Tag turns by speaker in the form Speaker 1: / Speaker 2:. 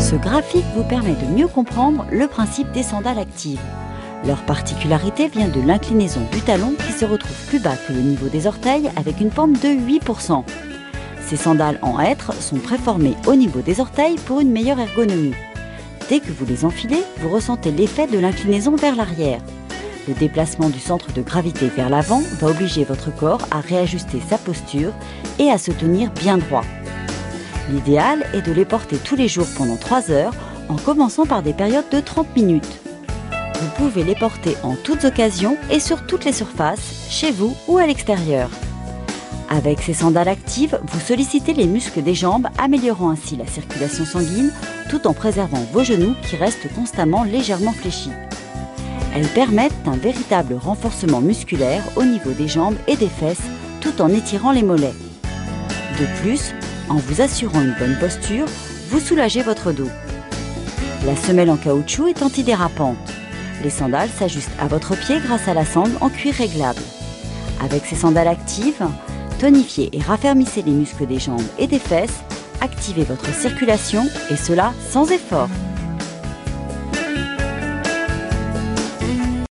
Speaker 1: Ce graphique vous permet de mieux comprendre le principe des sandales actives. Leur particularité vient de l'inclinaison du talon qui se retrouve plus bas que le niveau des orteils avec une pente de 8%. Ces sandales en hêtre sont préformées au niveau des orteils pour une meilleure ergonomie. Dès que vous les enfilez, vous ressentez l'effet de l'inclinaison vers l'arrière. Le déplacement du centre de gravité vers l'avant va obliger votre corps à réajuster sa posture et à se tenir bien droit. L'idéal est de les porter tous les jours pendant 3 heures en commençant par des périodes de 30 minutes. Vous pouvez les porter en toutes occasions et sur toutes les surfaces, chez vous ou à l'extérieur. Avec ces sandales actives, vous sollicitez les muscles des jambes, améliorant ainsi la circulation sanguine tout en préservant vos genoux qui restent constamment légèrement fléchis. Elles permettent un véritable renforcement musculaire au niveau des jambes et des fesses tout en étirant les mollets. De plus, en vous assurant une bonne posture, vous soulagez votre dos. La semelle en caoutchouc est antidérapante. Les sandales s'ajustent à votre pied grâce à la sangle en cuir réglable. Avec ces sandales actives, tonifiez et raffermissez les muscles des jambes et des fesses, activez votre circulation et cela sans effort.